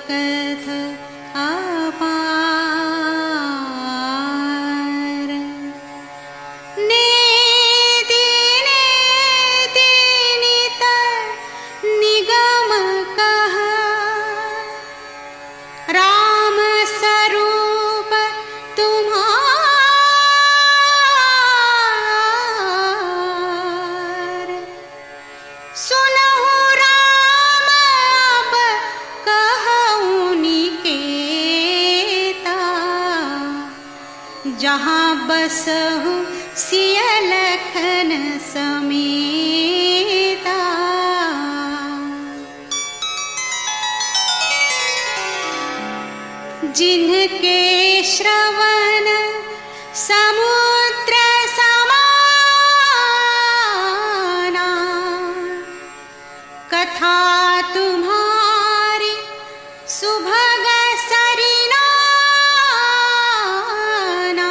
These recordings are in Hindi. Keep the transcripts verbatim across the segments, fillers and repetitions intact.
सकथ अपार। नेति नेति नित निगम कह, राम स्वरूप तुम्हार। सुनहु राम अब कहूँ निकेता, जहाँ बसहु सिय लखन समेता। जिनके श्रवण समुद्र समाना, कथा तुम्हारी सुभग सरिनाना।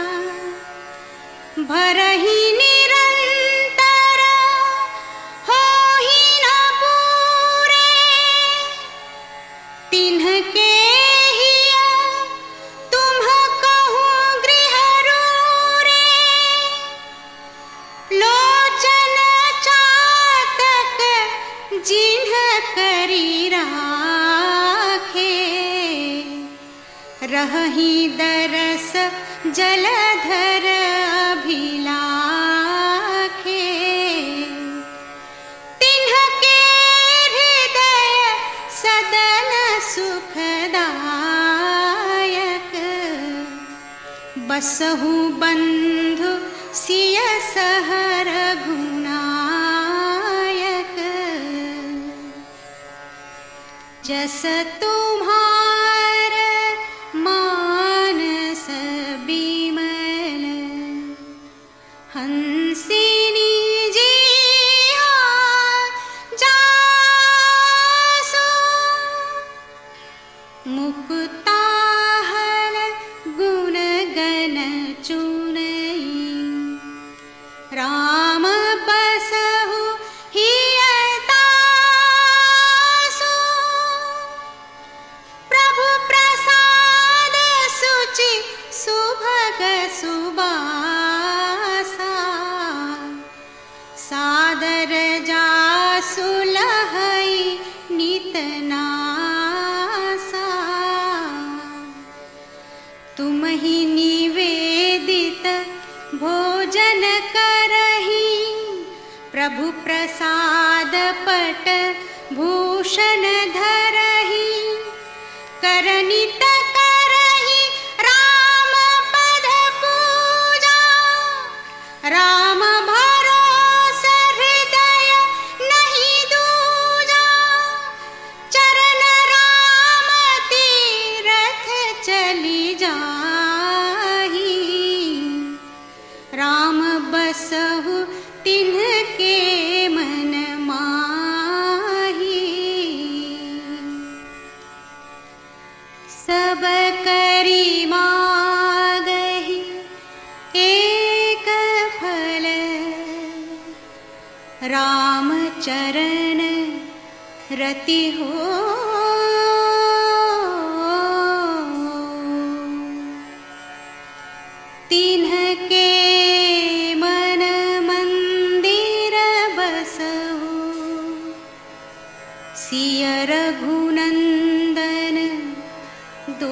भरहि निरंतर होहि न पूरे, तिन्हके हिय तुम कहूँ गृह रूरे। लोचन चातक जिन्ह करी राखे, रहहि दरस जलधर अभिलाखे। तिन्हके हृदय सदन सुखदायक, बसहु बंधु सिय सहर रघुनायक। जस तुम्हार मानस बिमल, हंसिनी जिहा जासु। मुकुताहल गुण गण चुनई, राम बसहु हिय तासु। प्रभु प्रसाद सुचि सुभग सुबासा, सादर जासु लहई नित नासा। तुमहि निवेदित भोजन करहि, प्रभु प्रसाद पट भूषण धरहि। करनित करहि राम पद पूजा, राम भरोस हृदय नहीं दूजा। चरण राम तीरथ चली जाहि, राम बसहु तिन्हके मन माहि। सब करी मागहि एक फल, राम चरण रति हो। तिन्हके मन मंदिर बसहु, सिय रघुनंदन दो।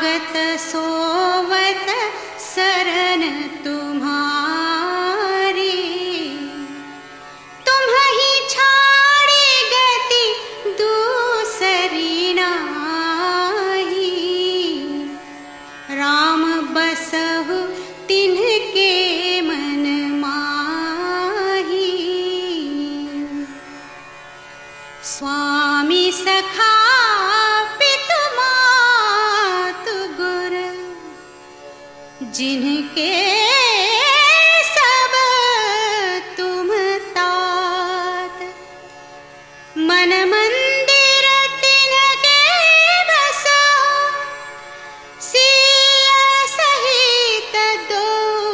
जागत सोवत शरण तुम्हारी, तुम ही छाड़ी गति दूसरी नाही। राम बसहु तिन्हके मन माही, स्वामी सखा पितु मातु गुर, जिनके सब तुम तात। मन मंदिर तिनके बसहु, सिया सहित दो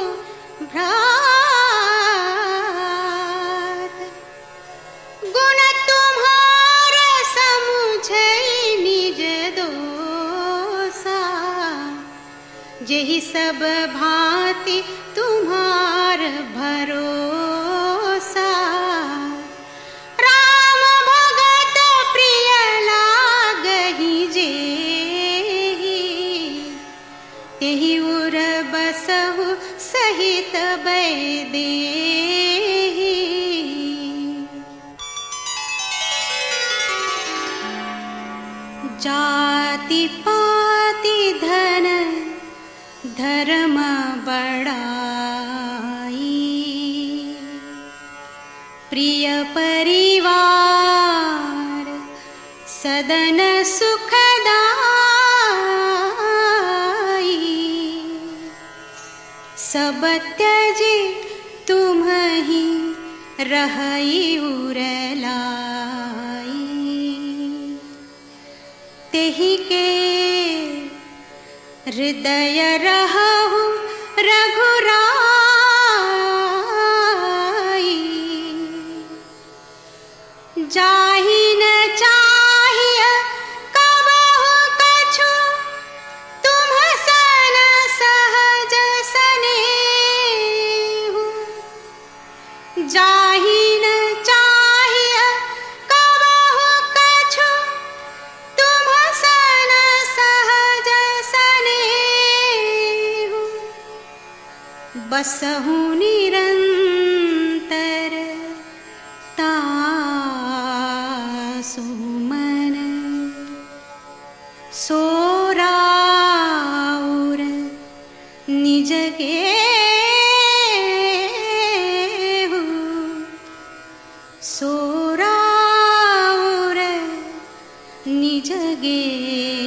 भ्रात। गुण तुम्हार समुझई निज दोसा, जेहि सब भांति तुम्हार भरोसा। राम भगत प्रिय लागहि जेहि, तेहि उर बसहु सहित बैदेहि। जाति पाति धन धर्म बड़ाई, प्रिय परिवार सदन सुखदाई। सब त्यजी तुम ही रहई उरलाई, तेहि के हृदय रहु रघुराई। जाहि न चाहिए कबहु कछु, तुम सन सहज सनेहु। जाहि न चाहिए कबहु कछु, तुम सन सहज सनेहु। बसहु निरंतर तासु मन, सोराउर निज गेहु। सोराउर निज गेहु।